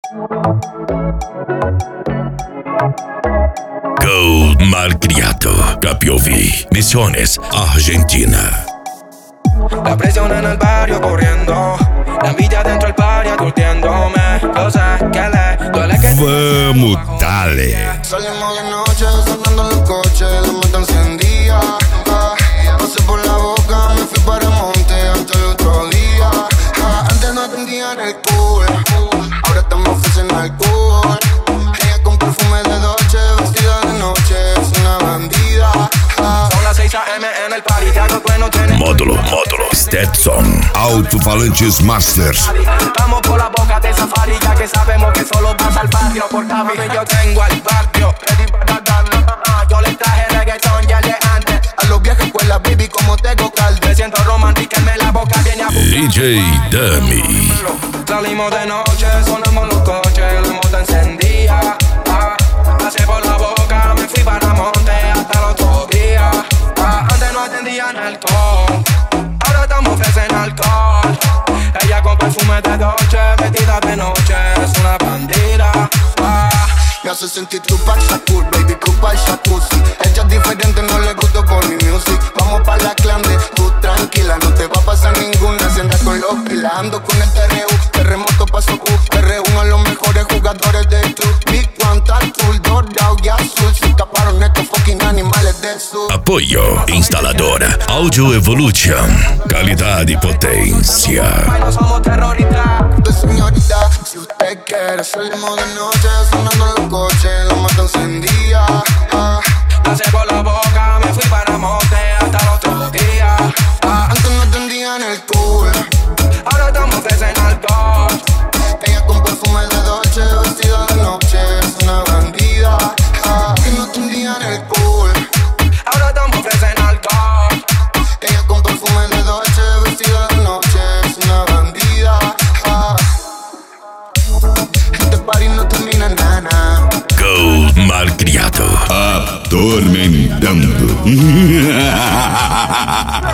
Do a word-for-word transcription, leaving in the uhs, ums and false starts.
Gold Malcriado, Capiovi, Misiones, Argentina. La presión en el barrio corriendo, la envidia dentro del barrio curtiéndome. Yo sé que le duele que... Vamos, dale. Salimos de noche, sonando en el coche, la mata encendía. Ah, pasé por la boca, me fui para monte hasta el otro día. Ah, antes no atendían el cool, ahora estamos ofrecen alcohol. Ella con perfume de Dolce, vestida de noche, es una bandida. Ah, son las seis a eme en el party, te hago bueno, tienes... Módulo, módulo, Stetson, Alto-Falantes Masters. Vamos por la boca de safari, ya que sabemos que solo pasa al patio. Por mí yo tengo al patio, ready para darlo. Yo le traje reggaetón ya de antes. A los viajes escuela, baby, como tengo calde. Me siento romántica, me la boca viene a... D J Dummy. Salimos de noche, sonamos los coches, la moto encendía. Ah, pasé por la boca, me fui para monte hasta el otro día. Ah, antes no atendían alcohol, ahora estamos ofrecen alcohol. Ella con perfume de Dolce, vestida de noche, es una bandida. Ah, me hace sentir tu Shakur, baby, Cuba Jacuzzi. Ella es diferente, no le gusto por mi music. Vamos pa' la clande, tú tranquila, no te va a pasar ninguna. Si andas con los pilas, ando con el T R U. Terremoto paso Q, te reúno a los mejores jugadores del club. Big One, Tatul, dorado y azul. Se escaparon estos fucking animales del sur. Apoio Instaladora Audio Evolution. Qualidade e potência. no somos terroristas. Señorita, si usted quiere, salimos de noche, sonando en los coches, la mata encendía. Ah, pasé por la boca, me fui para monte hasta el otro día. Ah, antes no atendían el cool, ahora estamos ofrecen alcohol. ella con perfume de Dolce, vestida de noche, es una bandida. Ah, antes no atendían el cool, ahora estamos ofrecen alcohol. ella con perfume de Dolce, vestida de noche, es una bandida. Ah, este party no termina nada. Gold Malcriado. Atormentando.